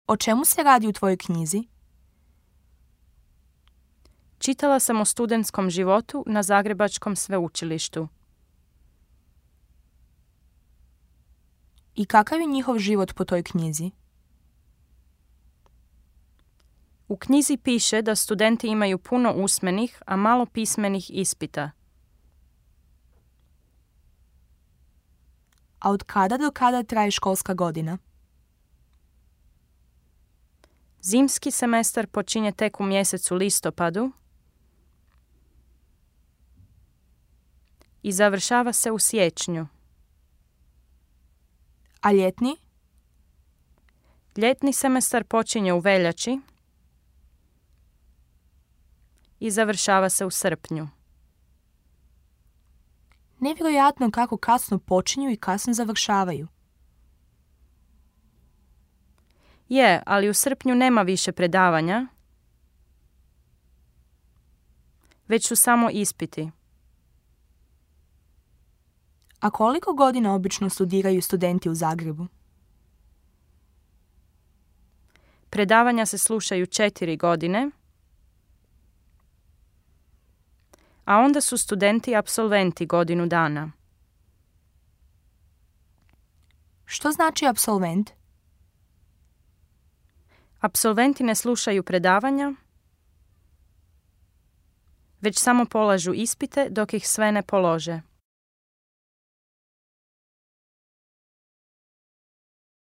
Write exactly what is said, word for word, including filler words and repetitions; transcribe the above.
O čemu se radi u tvojoj knjizi? Čitala sam o studentskom životu na Zagrebačkom sveučilištu. I kakav je njihov život po toj knjizi? U knjizi piše da studenti imaju puno usmenih, a malo pismenih ispita. A od kada do kada traje školska godina? Zimski semestar počinje tek u mjesecu listopadu i završava se u siječnju. A ljetni? Ljetni semestar počinje u veljači i završava se u srpnju. Nevjerojatno kako kasno počinju i kasno završavaju. Je, ali u srpnju nema više predavanja, već su samo ispiti. A koliko godina obično studiraju studenti u Zagrebu? Predavanja se slušaju četiri godine, a onda su studenti apsolventi godinu dana. Što znači apsolvent? Apsolventi ne slušaju predavanja, već samo polažu ispite dok ih sve ne polože.